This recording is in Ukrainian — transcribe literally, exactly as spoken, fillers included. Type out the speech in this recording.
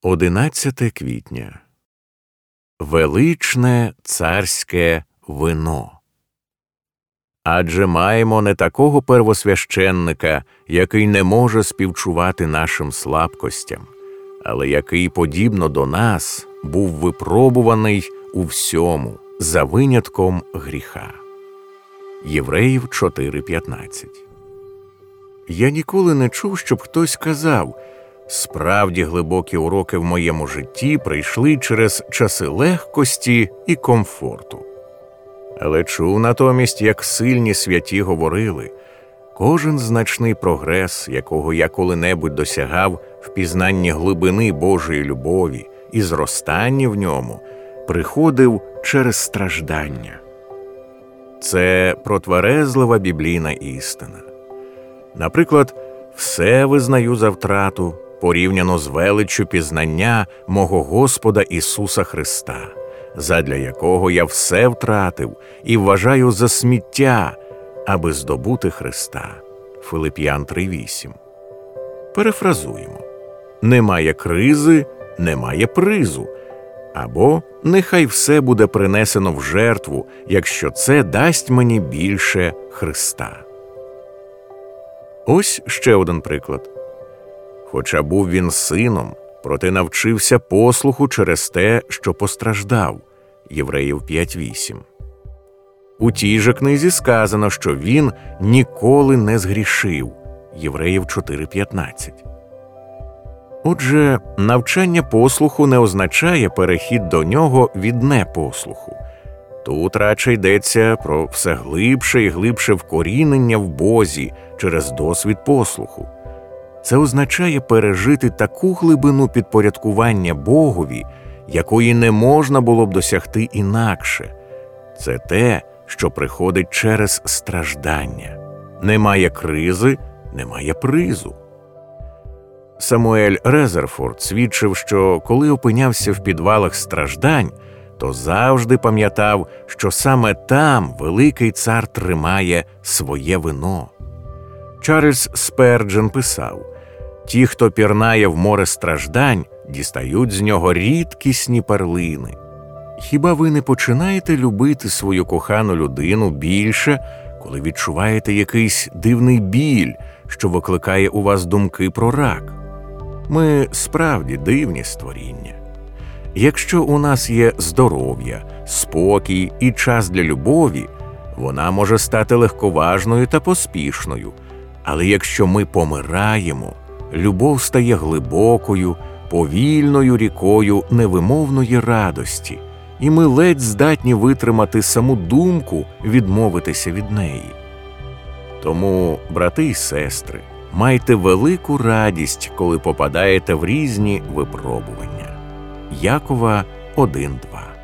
одинадцяте квітня. Величне царське вино. Адже маємо не такого первосвященника, який не може співчувати нашим слабкостям, але який, подібно до нас, був випробуваний у всьому, за винятком гріха. Євреїв чотири п'ятнадцять. Я ніколи не чув, щоб хтось казав: справді глибокі уроки в моєму житті прийшли через часи легкості і комфорту. Але чув натомість, як сильні святі говорили: кожен значний прогрес, якого я коли-небудь досягав в пізнанні глибини Божої любові і зростанні в ньому, приходив через страждання. Це протверезлива біблійна істина. Наприклад, все визнаю за втрату, порівняно з величчю пізнання мого Господа Ісуса Христа, задля якого я все втратив і вважаю за сміття, аби здобути Христа. Филип'ян три вісім. Перефразуємо. Немає кризи, немає призу. Або нехай все буде принесено в жертву, якщо це дасть мені більше Христа. Ось ще один приклад. Хоча був він сином, проте навчився послуху через те, що постраждав. Євреїв п'ять вісім. У тій же книзі сказано, що він ніколи не згрішив. Євреїв чотири п'ятнадцять. Отже, навчання послуху не означає перехід до нього від непослуху. Тут радше йдеться про все глибше і глибше вкорінення в Бозі через досвід послуху. Це означає пережити таку глибину підпорядкування Богові, якої не можна було б досягти інакше. Це те, що приходить через страждання. Немає кризи, немає призу. Самуель Резерфорд свідчив, що коли опинявся в підвалах страждань, то завжди пам'ятав, що саме там великий цар тримає своє вино. Чарльз Сперджен писав: «Ті, хто пірнає в море страждань, дістають з нього рідкісні перлини». Хіба ви не починаєте любити свою кохану людину більше, коли відчуваєте якийсь дивний біль, що викликає у вас думки про рак? Ми справді дивні створіння. Якщо у нас є здоров'я, спокій і час для любові, вона може стати легковажною та поспішною. Але якщо ми помираємо, любов стає глибокою, повільною рікою невимовної радості, і ми ледь здатні витримати саму думку відмовитися від неї. Тому, брати й сестри, майте велику радість, коли попадаєте в різні випробування. Якова один два.